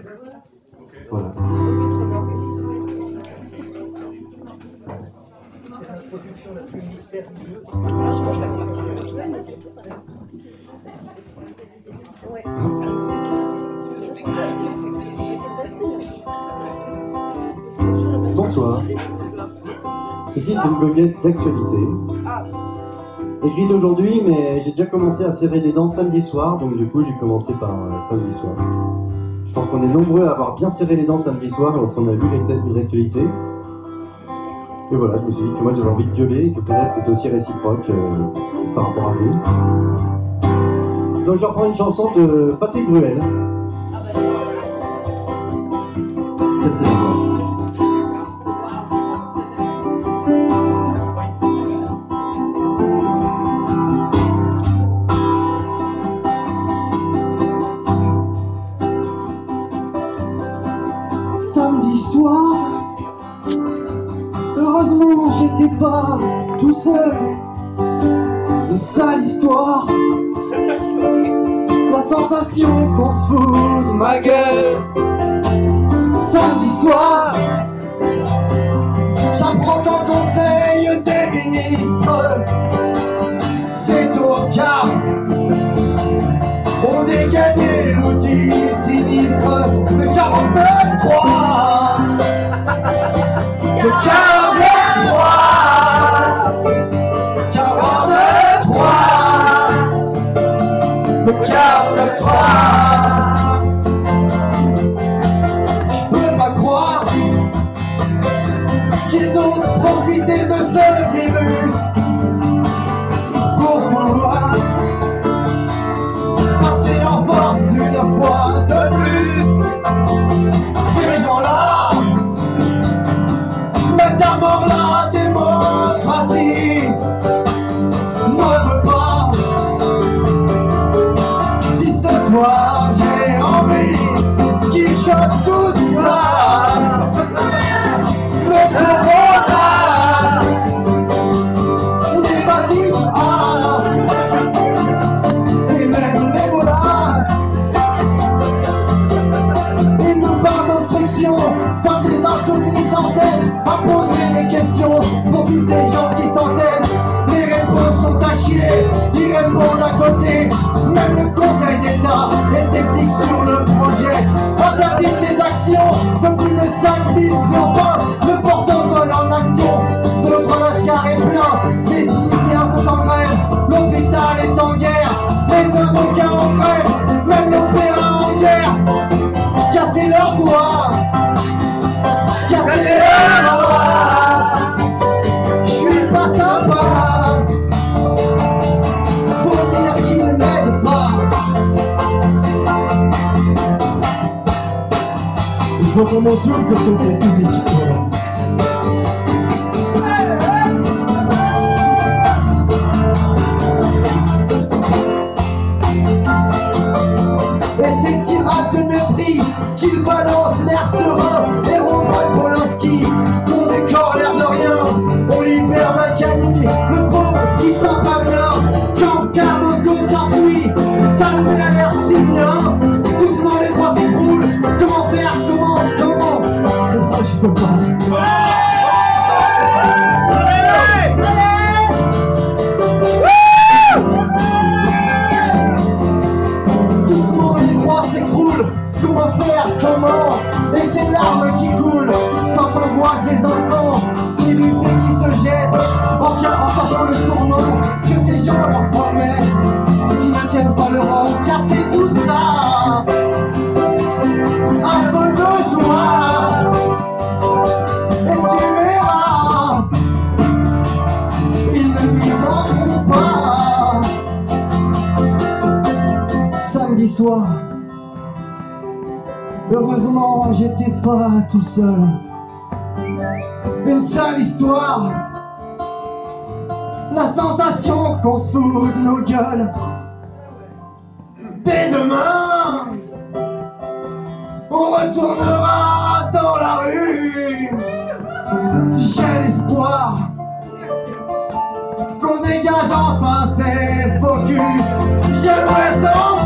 Voilà. C'est l'introduction la plus mystérieuse. Ouais. Bonsoir. Ceci est une bloguette d'actualité. Écrite aujourd'hui, mais j'ai déjà commencé à serrer les dents samedi soir, donc du coup j'ai commencé par samedi soir. Je pense qu'on est nombreux à avoir bien serré les dents samedi soir lorsqu'on a vu les actualités. Et voilà, je me suis dit que moi j'avais envie de gueuler et que peut-être c'était aussi réciproque par rapport à vous. Donc je reprends une chanson de Patrick Bruel. Cassez la voix. Samedi soir, heureusement j'étais pas tout seul. Une sale histoire, la sensation qu'on se fout de ma gueule. Samedi soir, j'apprends qu'en conseil des ministres, c'est au cas on dégagné l'outil sinistre. Le 49-3, le 49-3, 49-3, le 49-3. Je peux pas croire qu'ils osent profiter de ce virus pour pouvoir passer en force une fois de plus. Ces gens-là mettent à mort la démocratie. Ne veut pas. Si ce soir j'ai envie qu'ils chopent tout ça, le corona, l'hépatite A et même l'Ebola. Ils nous parlent d'obstruction quand les insoumis s'entêtent à poser des questions pour tous ces gens qui s'entêtent. Les réponses sont à chier, ils répondent à côté. Même le Conseil d'État est sceptique sur le projet. Interdire les actions de plus de 5000 urbains. Le portefeuille en action de notre nation est plein. Les Tunisiens sont en grève, l'hôpital est en guerre, les avocats en grève, même l'opéra en guerre. Cassez leurs doigts, cassez leurs doigts. Je suis pas sympa, faut dire qu'ils ne m'aident pas. Il faut qu'on m'en souffle pour que cette musique. Et ces tirades de mépris qu'ils balancent l'air serein. Et Roman Polanski, qu'on décore l'air de rien. On libère Balkany, le pauvre qui s'en va bien. Quand Carlos Ghosn s'enfuit, ça me met à l'air si bien. Doucement les droits s'écroulent. Comment faire, comment je peux pas. Doucement les droits s'écroulent. Comment faire, comment? Et ces larmes qui coulent quand on voit ces enfants qui luttent et qui se jettent en sachant le tourment que ces gens leur promettent. S'ils ne tiennent pas le rang, cassez tout ça. Un feu de joie. Et tu verras, ils ne lui manqueront pas. Samedi soir, heureusement j'étais pas tout seul. Une sale histoire, la sensation qu'on se fout de nos gueules. Dès demain, on retournera dans la rue. J'ai l'espoir qu'on dégage enfin ces faux culs. J'aimerais tant